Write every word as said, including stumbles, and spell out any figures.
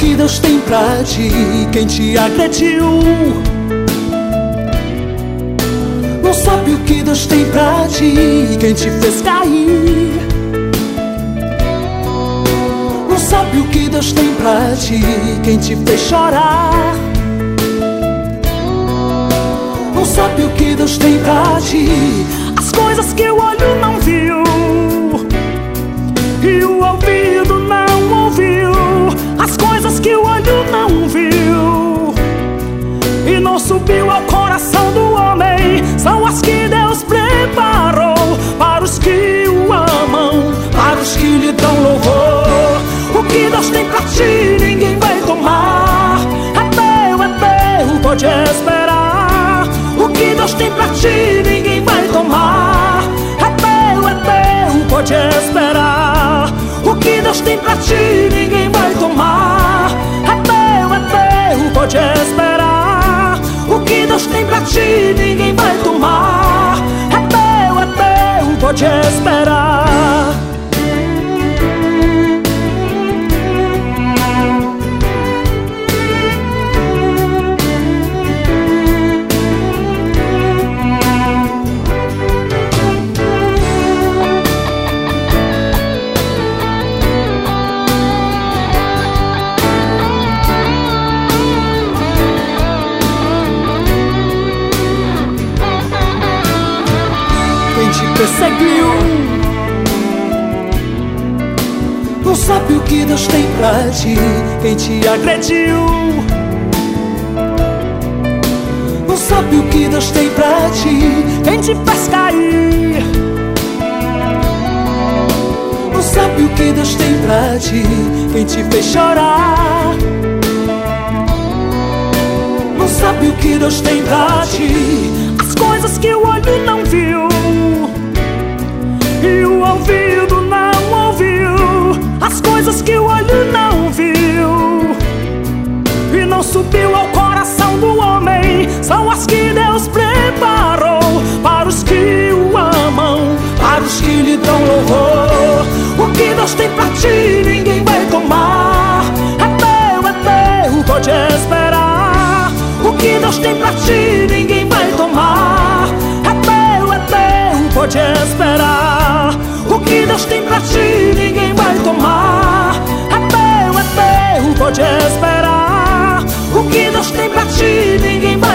que Deus tem pra ti quem te agrediu. Não sabe o que Deus tem pra ti quem te fez cair. Não sabe o que Deus tem pra ti quem te fez chorar. Não sabe o que Deus tem pra ti, as coisas que o olho não viu e o ouvido não ouviu. As coisas que o olho não viu e não subiu ao coração do homem são as que Deus preparou para os que o amam, para os que lhe dão louvor. O que Deus tem pra ti ninguém vai tomar. É teu, é teu, pode esperar. O que Deus tem pra ti ninguém vai tomar. É teu, é teu, pode esperar. O que Deus tem pra ti ninguém vai tomar. É teu, é teu, pode esperar. O que Deus tem pra ti ninguém vai tomar. É teu, é teu, pode esperar. Quem te perseguiu não sabe o que Deus tem pra ti. Quem te agrediu não sabe o que Deus tem pra ti. Quem te fez cair não sabe o que Deus tem pra ti. Quem te fez chorar não sabe o que Deus tem pra ti. As coisas que o olho não viu e o ouvido não ouviu. As coisas que o olho não viu e não subiu ao coração do homem são as que Deus preparou para os que o amam, para os que lhe dão louvor. O que Deus tem pra ti ninguém vai tomar. É teu, é teu, pode esperar. O que Deus tem pra ti ninguém vai tomar. É teu, é teu, pode esperar. O que Deus tem pra ti ninguém vai tomar. É teu, é teu, pode esperar. O que Deus tem pra ti ninguém vai